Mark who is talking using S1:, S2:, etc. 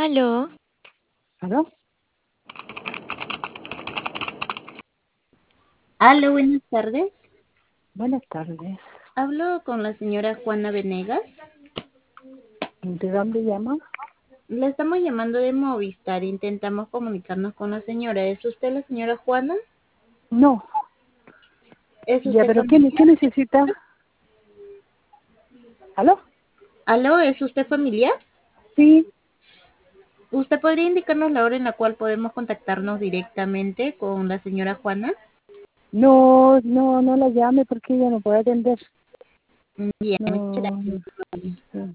S1: Aló,
S2: ¿Aló?
S3: Aló, buenas tardes.
S2: Buenas tardes.
S3: Hablo con la señora Juana Venegas.
S2: ¿De dónde llama?
S3: La estamos llamando de Movistar. Intentamos comunicarnos con la señora. ¿Es usted la señora Juana?
S2: No.
S3: ¿Es
S2: Ya,
S3: usted
S2: pero ¿qué
S3: familiar?
S2: necesita? ¿Aló?
S3: Aló, ¿es usted familiar?
S2: Sí.
S3: ¿Usted podría indicarnos la hora en la cual podemos contactarnos directamente con la señora Juana?
S2: No, no la llame porque ella no puede atender.
S3: Bien, muchas
S2: No,
S3: gracias.
S2: no.